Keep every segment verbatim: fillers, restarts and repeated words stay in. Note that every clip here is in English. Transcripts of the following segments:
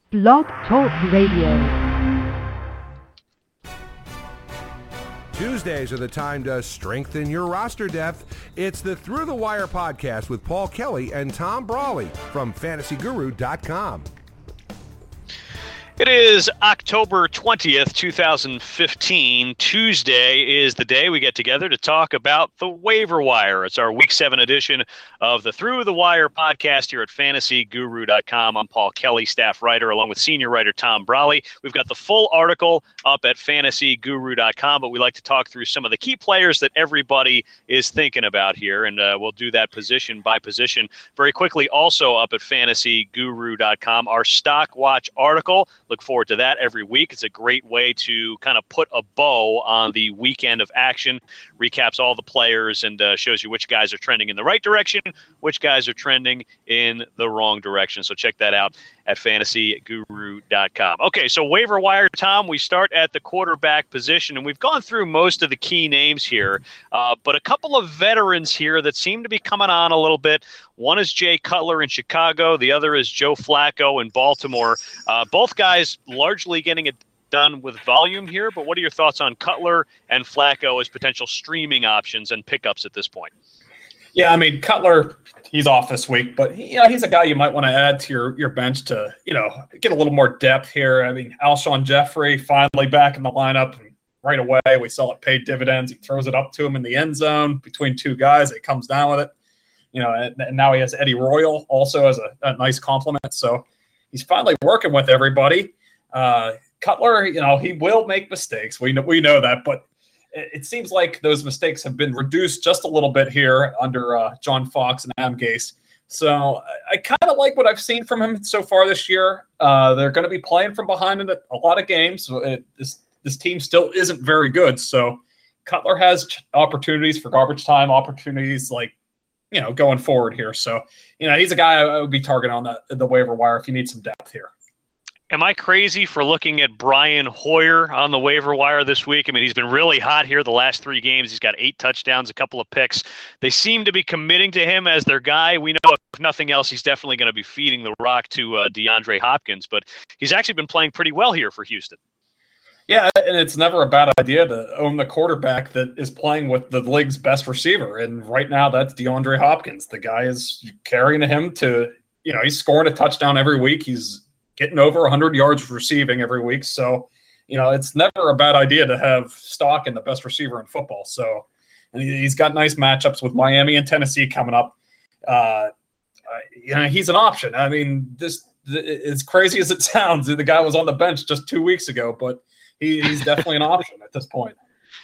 Blog Talk Radio. Tuesdays are the time to strengthen your roster depth. It's the Through the Wire podcast with Paul Kelly and Tom Brawley from fantasy guru dot com. It is October twentieth, twenty fifteen. Tuesday is the day we get together to talk about the waiver wire. It's our week seven edition of the Through the Wire podcast here at fantasy guru dot com. I'm Paul Kelly, staff writer, along with senior writer Tom Brawley. We've got the full article up at fantasy guru dot com, but we like to talk through some of the key players that everybody is thinking about here, and uh, we'll do that position by position very quickly. Also up at fantasy guru dot com, our Stock Watch article. Look forward to that every week. It's a great way to kind of put a bow on the weekend of action, recaps all the players, and uh, shows you which guys are trending in the right direction, which guys are trending in the wrong direction. So check that out at fantasy guru dot com. Okay, so waiver wire, Tom, we start at the quarterback position, and we've gone through most of the key names here, uh, but a couple of veterans here that seem to be coming on a little bit. One is Jay Cutler in Chicago. The other is Joe Flacco in Baltimore. Uh, both guys largely getting it done with volume here, but what are your thoughts on Cutler and Flacco as potential streaming options and pickups at this point? Yeah, I mean, Cutler, he's off this week, but he, you know, he's a guy you might want to add to your, your bench to, you know, get a little more depth here. I mean, Alshon Jeffrey finally back in the lineup, and right away we saw it paid dividends. He throws it up to him in the end zone between two guys. It comes down with it. You know, and, and now he has Eddie Royal also as a, a nice compliment. So he's finally working with everybody. Uh, Cutler, you know, he will make mistakes. We know, we know that, but it, it seems like those mistakes have been reduced just a little bit here under uh, John Fox and Adam Gase. So I, I kind of like what I've seen from him so far this year. Uh, they're going to be playing from behind in a, a lot of games. So it, this this team still isn't very good. So Cutler has opportunities for garbage time, opportunities like, you know, going forward here. So, you know, he's a guy I would be targeting on the, the waiver wire if you need some depth here. Am I crazy for looking at Brian Hoyer on the waiver wire this week? I mean, he's been really hot here the last three games. He's got eight touchdowns, a couple of picks. They seem to be committing to him as their guy. We know, if nothing else, he's definitely going to be feeding the rock to uh, DeAndre Hopkins, but he's actually been playing pretty well here for Houston. Yeah, and it's never a bad idea to own the quarterback that is playing with the league's best receiver. And right now, that's DeAndre Hopkins. The guy is carrying him to, you know, he's scoring a touchdown every week. He's getting over one hundred yards receiving every week. So, you know, it's never a bad idea to have stock in the best receiver in football. So, and he's got nice matchups with Miami and Tennessee coming up. Uh, you know, he's an option. I mean, this, as crazy as it sounds, the guy was on the bench just two weeks ago, but He, he's definitely an option at this point.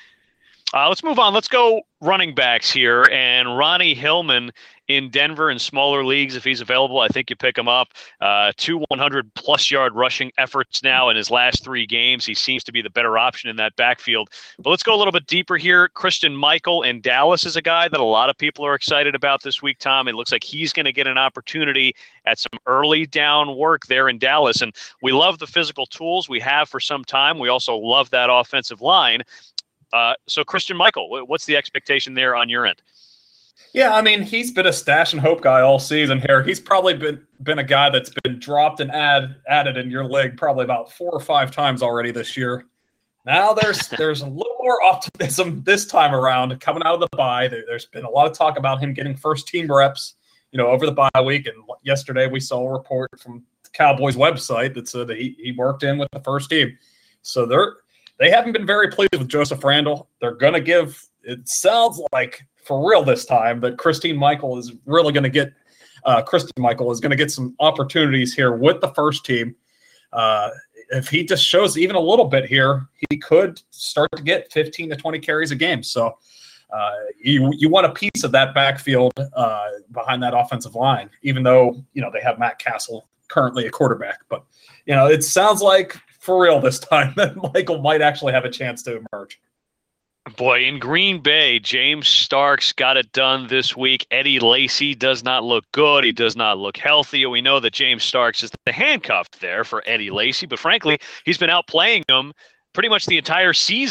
Uh, let's move on. Let's go running backs here. And Ronnie Hillman in Denver in smaller leagues, if he's available, I think you pick him up. Uh, two hundred plus yard rushing efforts now in his last three games. He seems to be the better option in that backfield. But let's go a little bit deeper here. Christian Michael in Dallas is a guy that a lot of people are excited about this week, Tom. It looks like he's going to get an opportunity at some early down work there in Dallas. And we love the physical tools we have for some time. We also love that offensive line. Uh, so Christian Michael, what's the expectation there on your end? Yeah, I mean, he's been a stash and hope guy all season here. He's probably been been a guy that's been dropped and add, added in your league probably about four or five times already this year. Now there's there's a little more optimism this time around coming out of the bye. There, there's been a lot of talk about him getting first team reps, you know, over the bye week. And yesterday we saw a report from the Cowboys website that said that he, he worked in with the first team. So they're they haven't been very pleased with Joseph Randle. They're going to give, it sounds like for real this time, that Christine Michael is really going to get, uh, Christine Michael is going to get some opportunities here with the first team. Uh, if he just shows even a little bit here, he could start to get fifteen to twenty carries a game. So uh, you you want a piece of that backfield uh, behind that offensive line, even though, you know, they have Matt Castle currently a quarterback. But, you know, it sounds like for real this time that Michael might actually have a chance to emerge. Boy, in Green Bay, James Starks got it done this week. Eddie Lacy does not look good. He does not look healthy. We know that James Starks is the handcuff there for Eddie Lacy, but frankly, he's been outplaying him pretty much the entire season.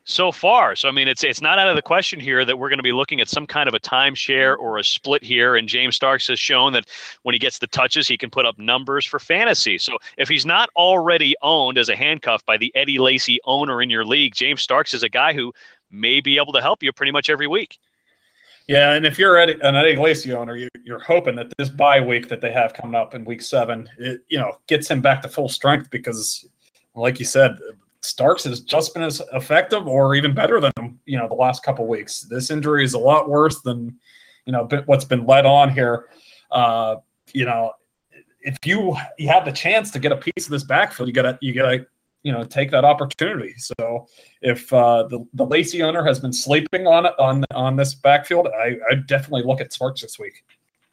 so far. So, I mean, it's it's not out of the question here that we're going to be looking at some kind of a timeshare or a split here. And James Starks has shown that when he gets the touches, he can put up numbers for fantasy. So if he's not already owned as a handcuff by the Eddie Lacy owner in your league, James Starks is a guy who may be able to help you pretty much every week. Yeah, and if you're Eddie, an Eddie Lacy owner, you, you're hoping that this bye week that they have coming up in week seven, it, you know, gets him back to full strength because, like you said, Starks has just been as effective or even better than him, you know, the last couple of weeks. This injury is a lot worse than, you know, what's been led on here. Uh, you know, if you you have the chance to get a piece of this backfield, you gotta you gotta you know take that opportunity. So if uh, the the Lacy owner has been sleeping on it on on this backfield, I I definitely look at Starks this week.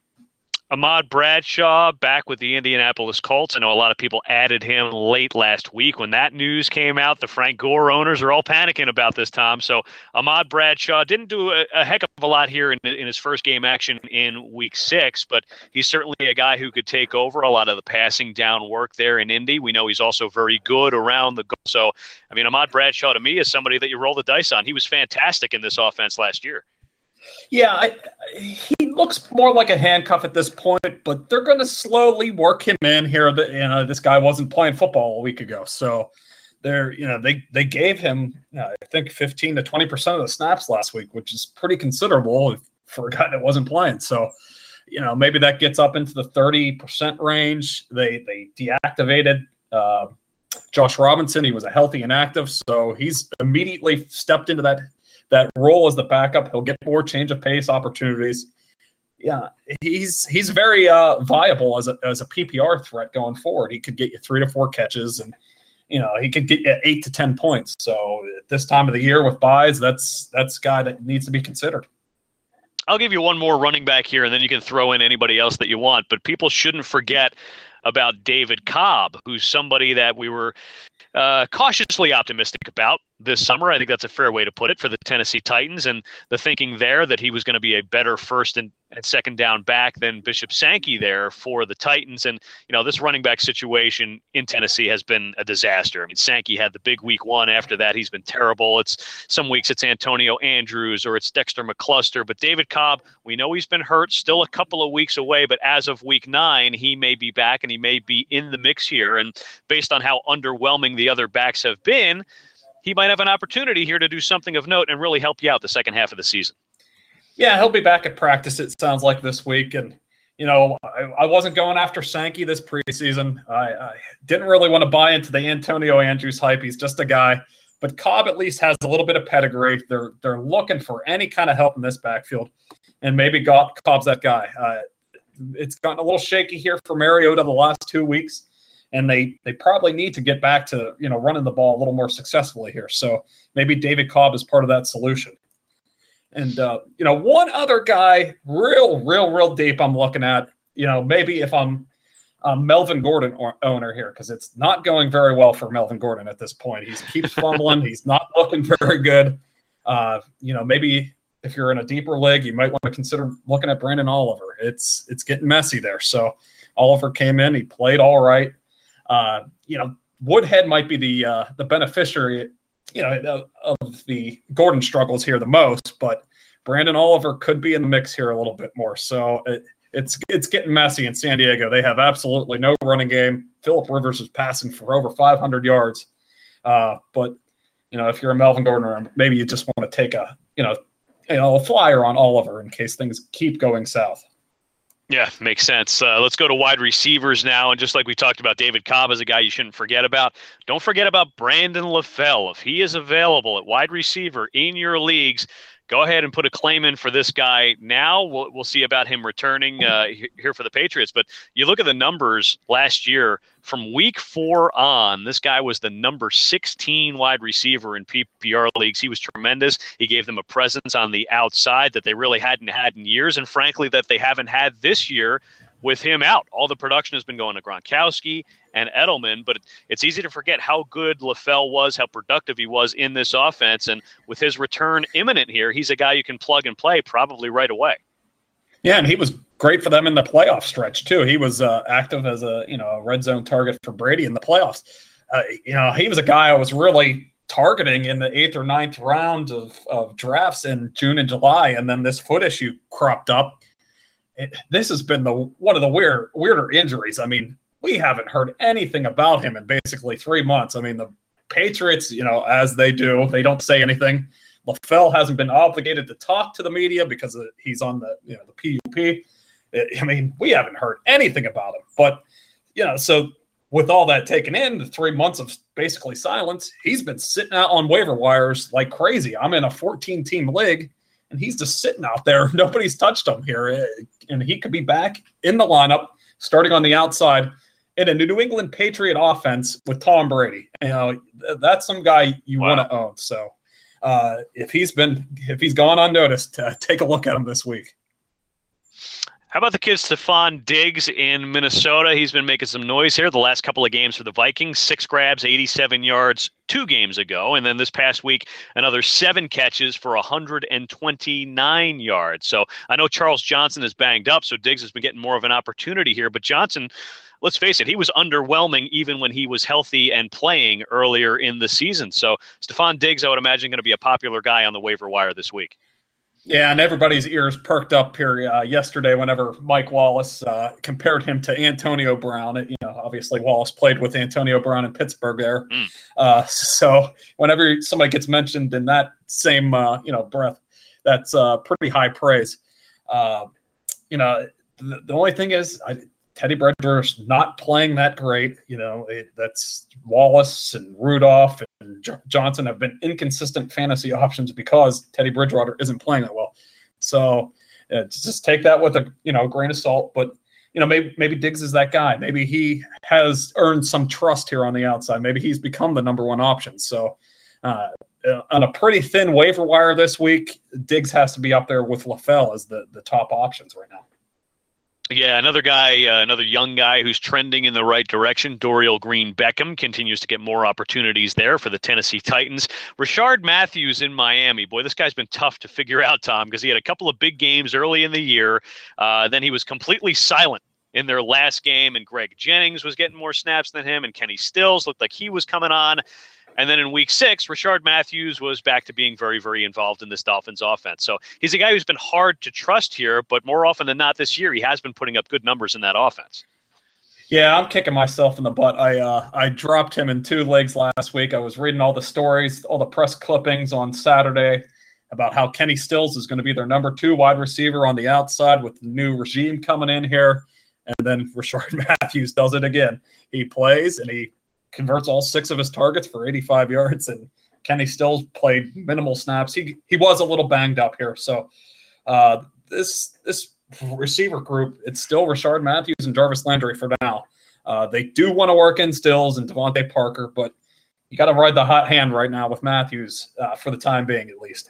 Ahmad Bradshaw back with the Indianapolis Colts. I know a lot of people added him late last week. When that news came out, the Frank Gore owners are all panicking about this, Tom. So Ahmad Bradshaw didn't do a, a heck of a lot here in, in his first game action in week six, but he's certainly a guy who could take over a lot of the passing down work there in Indy. We know he's also very good around the goal. So, I mean, Ahmad Bradshaw to me is somebody that you roll the dice on. He was fantastic in this offense last year. Yeah, I, he looks more like a handcuff at this point, but they're going to slowly work him in here. That, you know, this guy wasn't playing football a week ago, so they're, you know, they they gave him, you know, I think fifteen to twenty percent of the snaps last week, which is pretty considerable for a guy that wasn't playing. So, you know, maybe that gets up into the thirty percent range. They they deactivated uh, Josh Robinson. He was a healthy and active, so he's immediately stepped into that. that role as the backup. He'll get more change of pace opportunities. Yeah, he's he's very uh, viable as a as a P P R threat going forward. He could get you three to four catches, and you know he could get you eight to ten points. So at this time of the year with buys, that's that's a guy that needs to be considered. I'll give you one more running back here, and then you can throw in anybody else that you want. But people shouldn't forget about David Cobb, who's somebody that we were uh, cautiously optimistic about this summer. I think that's a fair way to put it for the Tennessee Titans, and the thinking there that he was going to be a better first and, and second down back than Bishop Sankey there for the Titans. And, you know, this running back situation in Tennessee has been a disaster. I mean, Sankey had the big week one. After that, he's been terrible. It's some weeks it's Antonio Andrews or it's Dexter McCluster, but David Cobb, we know he's been hurt, still a couple of weeks away, but as of week nine, he may be back and he may be in the mix here. And based on how underwhelming the other backs have been, he might have an opportunity here to do something of note and really help you out the second half of the season. Yeah, he'll be back at practice, it sounds like, this week. And, you know, I, I wasn't going after Sankey this preseason. I, I didn't really want to buy into the Antonio Andrews hype. He's just a guy. But Cobb at least has a little bit of pedigree. They're they're looking for any kind of help in this backfield. And maybe God, Cobb's that guy. Uh, it's gotten a little shaky here for Mariota the last two weeks. And they they probably need to get back to, you know, running the ball a little more successfully here. So maybe David Cobb is part of that solution. And, uh, you know, one other guy, real, real, real deep I'm looking at, you know, maybe if I'm a Melvin Gordon or, owner here, because it's not going very well for Melvin Gordon at this point. He keeps fumbling. He's not looking very good. Uh, you know, maybe if you're in a deeper league, you might want to consider looking at Brandon Oliver. It's it's getting messy there. So Oliver came in. He played all right. Uh, you know, Woodhead might be the uh, the beneficiary, you know, of the Gordon struggles here the most, but Brandon Oliver could be in the mix here a little bit more. So it, it's it's getting messy in San Diego. They have absolutely no running game. Phillip Rivers is passing for over five hundred yards. Uh, but, you know, if you're a Melvin Gordon, maybe you just want to take a, you know, you know, a flyer on Oliver in case things keep going south. Yeah, makes sense. Uh, let's go to wide receivers now. And just like we talked about, David Cobb is a guy you shouldn't forget about. Don't forget about Brandon LaFell. If he is available at wide receiver in your leagues, go ahead and put a claim in for this guy now. We'll, we'll see about him returning uh, here for the Patriots. But you look at the numbers last year, from week four on, this guy was the number sixteen wide receiver in P P R leagues. He was tremendous. He gave them a presence on the outside that they really hadn't had in years, and frankly, that they haven't had this year with him out. All the production has been going to Gronkowski and Edelman, but it's easy to forget how good LaFell was, how productive he was in this offense, and with his return imminent here, he's a guy you can plug and play probably right away. Yeah, and he was great for them in the playoff stretch too. He was uh, active as a you know a red zone target for Brady in the playoffs. Uh, you know, he was a guy I was really targeting in the eighth or ninth round of, of drafts in June and July, and then this foot issue cropped up. It, this has been the one of the weird, weirder injuries. I mean, we haven't heard anything about him in basically three months. I mean, the Patriots, you know, as they do, they don't say anything. LaFell hasn't been obligated to talk to the media because he's on the, you know, the P U P. I mean, we haven't heard anything about him. But, you know, so with all that taken in, the three months of basically silence, he's been sitting out on waiver wires like crazy. I'm in a fourteen-team league, and he's just sitting out there. Nobody's touched him here. And he could be back in the lineup, starting on the outside in a New England Patriot offense with Tom Brady. You know, that's some guy you Wow. want to own. So uh, if he's been, if he's gone unnoticed, uh, take a look at him this week. How about the kid Stephon Diggs in Minnesota? He's been making some noise here the last couple of games for the Vikings. Six grabs, eighty-seven yards two games ago. And then this past week, another seven catches for one hundred twenty-nine yards. So I know Charles Johnson is banged up, so Diggs has been getting more of an opportunity here. But Johnson, let's face it, he was underwhelming even when he was healthy and playing earlier in the season. So Stephon Diggs, I would imagine, going to be a popular guy on the waiver wire this week. Yeah, and everybody's ears perked up here uh, yesterday whenever Mike Wallace uh, compared him to Antonio Brown. You know, obviously Wallace played with Antonio Brown in Pittsburgh there. Mm. Uh, so whenever somebody gets mentioned in that same uh, you know breath, that's uh, pretty high praise. Uh, you know, the, the only thing is I, Teddy Bridgewater's not playing that great. You know, it, that's Wallace and Rudolph and J- Johnson have been inconsistent fantasy options because Teddy Bridgewater isn't playing that well. So uh, just take that with a you know grain of salt. But you know, maybe maybe Diggs is that guy. Maybe he has earned some trust here on the outside. Maybe he's become the number one option. So uh, on a pretty thin waiver wire this week, Diggs has to be up there with LaFell as the the top options right now. Yeah, another guy, uh, another young guy who's trending in the right direction. Dorial Green-Beckham continues to get more opportunities there for the Tennessee Titans. Rashard Matthews in Miami. Boy, this guy's been tough to figure out, Tom, because he had a couple of big games early in the year. Uh, then he was completely silent in their last game, and Greg Jennings was getting more snaps than him, and Kenny Stills looked like he was coming on. And then in week six, Rashard Matthews was back to being very, very involved in this Dolphins offense. So he's a guy who's been hard to trust here, but more often than not this year, he has been putting up good numbers in that offense. Yeah, I'm kicking myself in the butt. I uh, I dropped him in two legs last week. I was reading all the stories, all the press clippings on Saturday about how Kenny Stills is going to be their number two wide receiver on the outside with the new regime coming in here. And then Rashard Matthews does it again. He plays and he converts all six of his targets for eighty-five yards, and Kenny Stills played minimal snaps. He he was a little banged up here. So uh, this this receiver group, it's still Rashard Matthews and Jarvis Landry for now. Uh, they do want to work in Stills and Devontae Parker, but you got to ride the hot hand right now with Matthews uh, for the time being at least.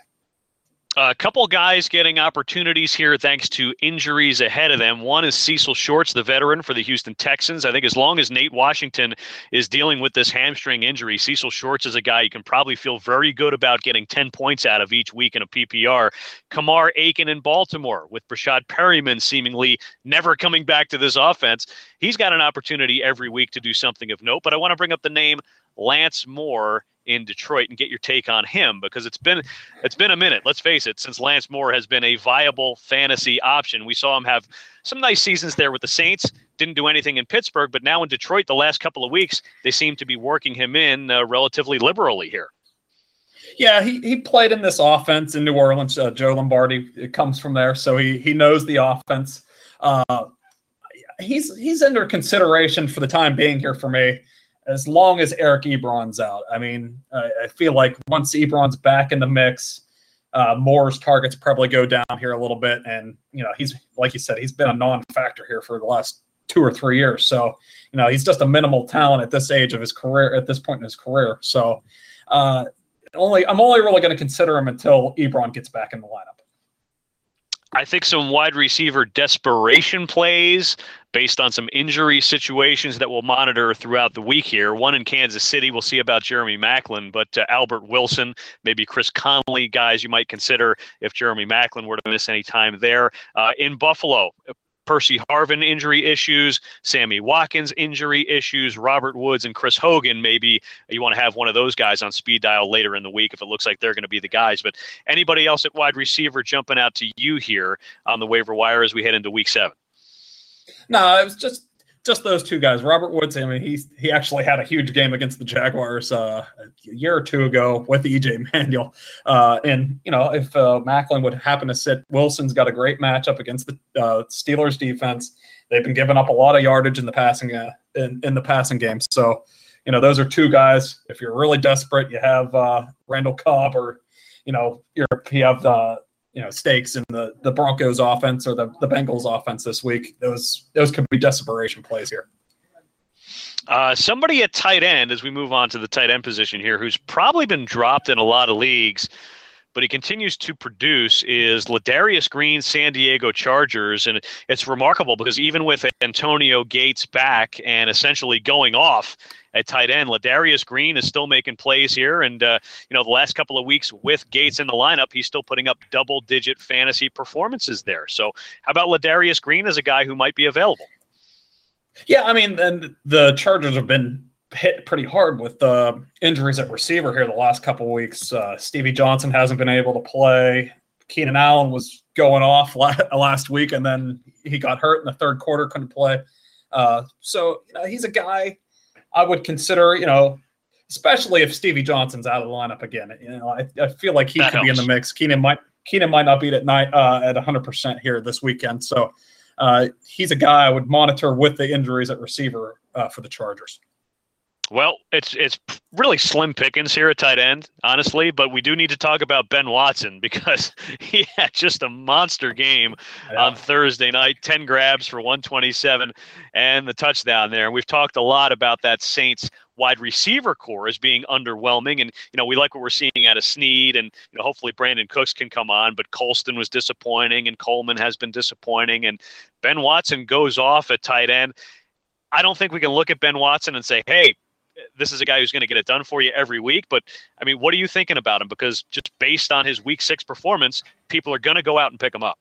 A couple guys getting opportunities here thanks to injuries ahead of them. One is Cecil Shorts, the veteran for the Houston Texans. I think as long as Nate Washington is dealing with this hamstring injury, Cecil Shorts is a guy you can probably feel very good about getting ten points out of each week in a P P R. Kamar Aiken in Baltimore, with Brashad Perryman seemingly never coming back to this offense. He's got an opportunity every week to do something of note, but I want to bring up the name Lance Moore in Detroit and get your take on him, because it's been it's been a minute, let's face it, since Lance Moore has been a viable fantasy option. We saw him have some nice seasons there with the Saints, didn't do anything in Pittsburgh, but now in Detroit the last couple of weeks, they seem to be working him in uh, relatively liberally here. Yeah, he, he played in this offense in New Orleans. Uh, Joe Lombardi, it comes from there, so he he knows the offense. Uh, he's he's under consideration for the time being here for me, as long as Eric Ebron's out. I mean, I, I feel like once Ebron's back in the mix, uh, Moore's targets probably go down here a little bit. And, you know, he's, like you said, he's been a non-factor here for the last two or three years. So, you know, he's just a minimal talent at this age of his career, at this point in his career. So uh, only I'm only really going to consider him until Ebron gets back in the lineup. I think some wide receiver desperation plays based on some injury situations that we'll monitor throughout the week here. One in Kansas City, we'll see about Jeremy Maclin, but uh, Albert Wilson, maybe Chris Conley, guys you might consider if Jeremy Maclin were to miss any time there. Uh, in Buffalo, Percy Harvin injury issues, Sammy Watkins injury issues, Robert Woods and Chris Hogan. Maybe you want to have one of those guys on speed dial later in the week if it looks like they're going to be the guys. But anybody else at wide receiver jumping out to you here on the waiver wire as we head into week seven? No, it was just just those two guys. Robert Woods, I mean, he's, he actually had a huge game against the Jaguars uh, a year or two ago with E J Manuel. Uh, and, you know, if uh, Macklin would happen to sit, Wilson's got a great matchup against the uh, Steelers defense. They've been giving up a lot of yardage in the passing uh, in, in the passing game. So, you know, those are two guys. If you're really desperate, you have uh, Randall Cobb, or, you know, you're, you have uh, you know, stakes in the, the Broncos offense or the, the Bengals offense this week. Those those could be desperation plays here. Uh, somebody at tight end, as we move on to the tight end position here, who's probably been dropped in a lot of leagues, but he continues to produce, is Ladarius Green, San Diego Chargers. And it's remarkable because even with Antonio Gates back and essentially going off at tight end, Ladarius Green is still making plays here. And, uh, you know, the last couple of weeks with Gates in the lineup, he's still putting up double-digit fantasy performances there. So how about Ladarius Green as a guy who might be available? Yeah, I mean, and the Chargers have been hit pretty hard with uh, injuries at receiver here the last couple of weeks. Uh, Stevie Johnson hasn't been able to play. Keenan Allen was going off la- last week, and then he got hurt in the third quarter, couldn't play. Uh, so you know, he's a guy I would consider, you know, especially if Stevie Johnson's out of the lineup again. You know, I, I feel like he that could helps. be in the mix. Keenan might Keenan might not be at night uh, at one hundred percent here this weekend. So uh, he's a guy I would monitor with the injuries at receiver uh, for the Chargers. Well, it's it's really slim pickings here at tight end, honestly, but we do need to talk about Ben Watson because he had just a monster game yeah. on Thursday night, ten grabs for one twenty-seven and the touchdown there. And we've talked a lot about that Saints wide receiver core as being underwhelming. And, you know, we like what we're seeing out of Snead, and, you know, hopefully Brandon Cooks can come on, but Colston was disappointing and Coleman has been disappointing, and Ben Watson goes off at tight end. I don't think we can look at Ben Watson and say, hey, this is a guy who's going to get it done for you every week. But, I mean, what are you thinking about him? Because just based on his week six performance, people are going to go out and pick him up.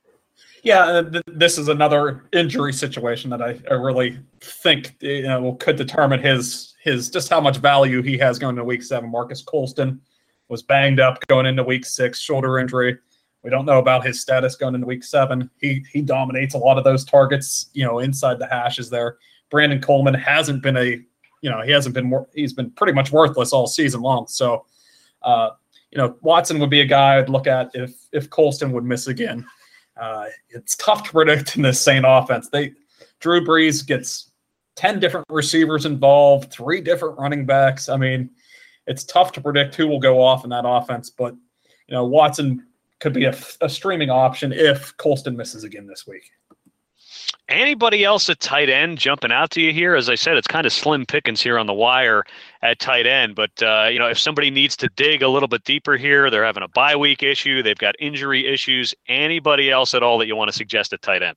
Yeah, th- this is another injury situation that I, I really think you know, could determine his his just how much value he has going into week seven. Marcus Colston was banged up going into week six, shoulder injury. We don't know about his status going into week seven. He he dominates a lot of those targets, you know, inside the hashes there. Brandon Coleman hasn't been a You know, he hasn't been, he's been pretty much worthless all season long. So, uh, you know, Watson would be a guy I'd look at if, if Colston would miss again. Uh, it's tough to predict in this Saint offense. They, Drew Brees gets ten different receivers involved, three different running backs. I mean, it's tough to predict who will go off in that offense, but, you know, Watson could be a, a streaming option if Colston misses again this week. Anybody else at tight end jumping out to you here? As I said, it's kind of slim pickings here on the wire at tight end. But, uh, you know, if somebody needs to dig a little bit deeper here, they're having a bye week issue, they've got injury issues, anybody else at all that you want to suggest at tight end?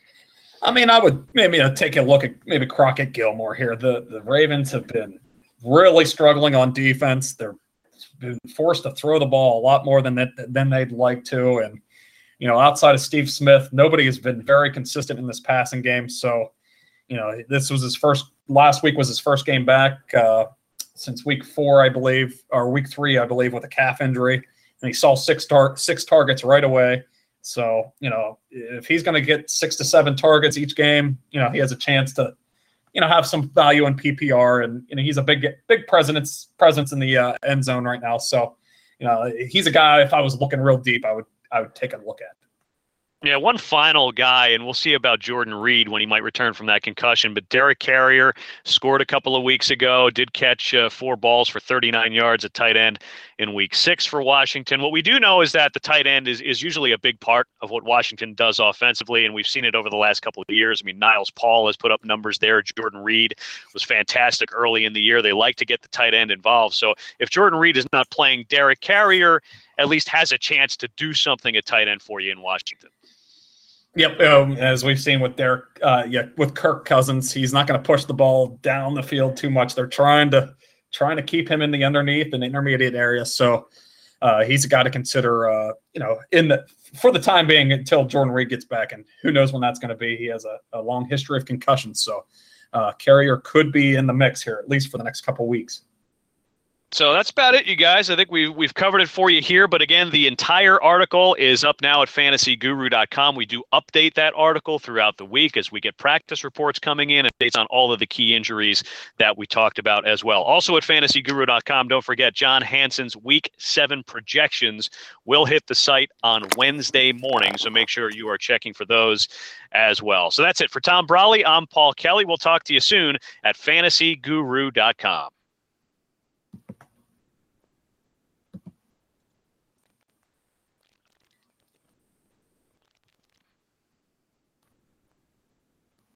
I mean, I would maybe uh, take a look at maybe Crockett Gilmore here. The, the Ravens have been really struggling on defense. They're been forced to throw the ball a lot more than that, than they'd like to. And, you know, outside of Steve Smith, nobody has been very consistent in this passing game. So, you know, this was his first – last week was his first game back uh, since week four, I believe, or week three, I believe, with a calf injury. And he saw six tar- six targets right away. So, you know, if he's going to get six to seven targets each game, you know, he has a chance to, you know, have some value in P P R. And, you know, he's a big big presence, presence in the uh, end zone right now. So, you know, he's a guy, if I was looking real deep, I would – I would take a look at. Yeah, one final guy, and we'll see about Jordan Reed when he might return from that concussion. But Derek Carrier scored a couple of weeks ago, did catch uh, four balls for thirty-nine yards at tight end in week six for Washington. What we do know is that the tight end is, is usually a big part of what Washington does offensively, and we've seen it over the last couple of years. I mean, Niles Paul has put up numbers there. Jordan Reed was fantastic early in the year. They like to get the tight end involved. So if Jordan Reed is not playing, Derek Carrier at least has a chance to do something at tight end for you in Washington. Yep, um, as we've seen with Derek, uh, yeah, with Kirk Cousins, he's not going to push the ball down the field too much. They're trying to trying to keep him in the underneath and intermediate area. So, uh, he's a guy to consider, uh, you know, in the for the time being until Jordan Reed gets back, and who knows when that's going to be. He has a, a long history of concussions, so uh, Carrier could be in the mix here, at least for the next couple weeks. So that's about it, you guys. I think we've, we've covered it for you here. But again, the entire article is up now at fantasy guru dot com. We do update that article throughout the week as we get practice reports coming in, updates on all of the key injuries that we talked about as well. Also at fantasy guru dot com, don't forget John Hansen's week seven projections will hit the site on Wednesday morning. So make sure you are checking for those as well. So that's it for Tom Brawley. I'm Paul Kelly. We'll talk to you soon at fantasy guru dot com.